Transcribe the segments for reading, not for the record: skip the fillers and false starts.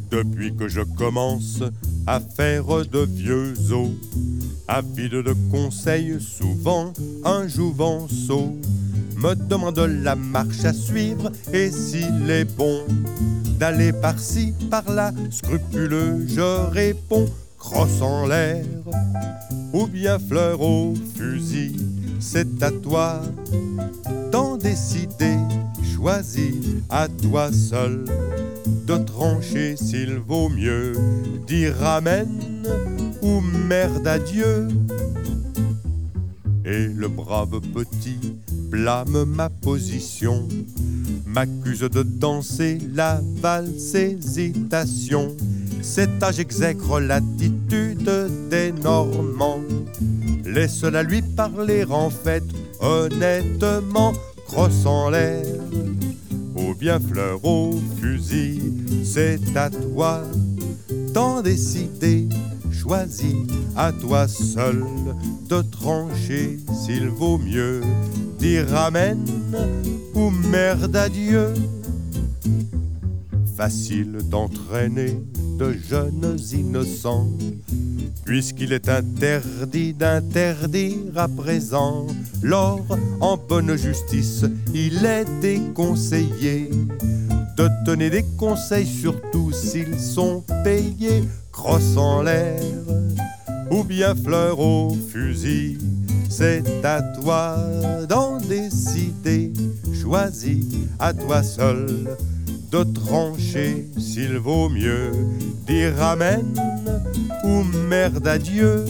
Depuis que je commence à faire de vieux os, avide de conseils, souvent un jouvenceau me demande la marche à suivre et s'il est bon d'aller par-ci, par-là, scrupuleux, je réponds crosse en l'air ou bien fleur au fusil, c'est à toi d'en décider, choisis à toi seul de trancher s'il vaut mieux dire amen ou merde à Dieu. Et le brave petit blâme ma position, m'accuse de danser la valse hésitation. Cet âge exècre l'attitude des Normands, laisse-la lui parler en fait honnêtement, crosse en l'air ou bien fleur au fusil, c'est à toi d'en décider, choisis à toi seul de trancher s'il vaut mieux dire amen ou merde à Dieu. Facile d'entraîner de jeunes innocents, puisqu'il est interdit d'interdire à présent. Lors, en bonne justice, il est déconseillé de donner des conseils, surtout s'ils sont payés. Crosse en l'air ou bien fleur au fusil, c'est à toi d'en décider, choisis à toi seul de trancher s'il vaut mieux dire amen ou merde à Dieu.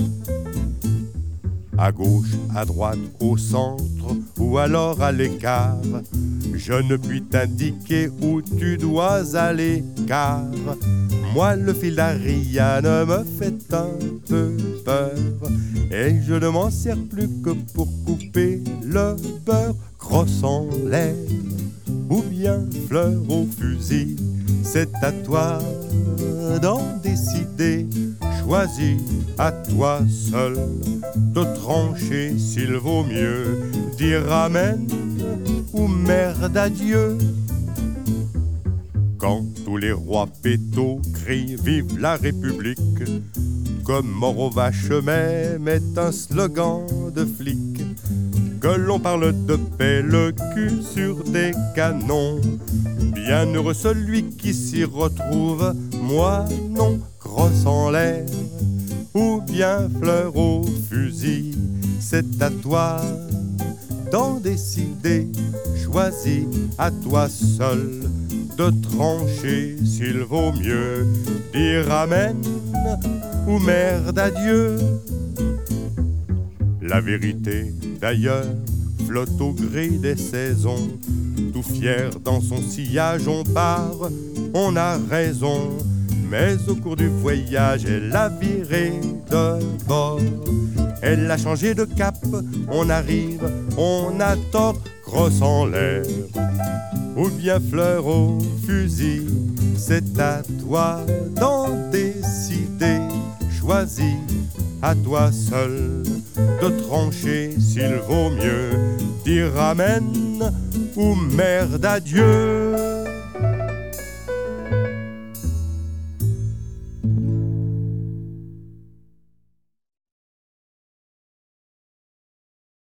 À gauche, à droite, au centre ou alors à l'écart, je ne puis t'indiquer où tu dois aller, car moi le fil d'Ariane me fait un peu peur et je ne m'en sers plus que pour couper le beurre. Crosse en l'air ou bien fleur au fusil, c'est à toi d'en décider, choisis à toi seul de trancher s'il vaut mieux dire amen ou merde à Dieu. Quand tous les rois pétos crient vive la République, comme mort aux vaches même est un slogan de flic, que l'on parle de paix le cul sur des canons, bienheureux celui qui s'y retrouve, moi non. Crosse en l'air ou bien fleur au fusil, c'est à toi d'en décider, choisis à toi seul de trancher s'il vaut mieux dire amen ou merde à Dieu. La vérité d'ailleurs flotte au gré des saisons, tout fier dans son sillage on part, on a raison, mais au cours du voyage elle a viré de bord, elle a changé de cap, on arrive, on a tort. Crosse en l'air ou bien fleur au fusil, c'est à toi d'en décider, choisis à toi seul de trancher s'il vaut mieux dire amen ou merde à Dieu.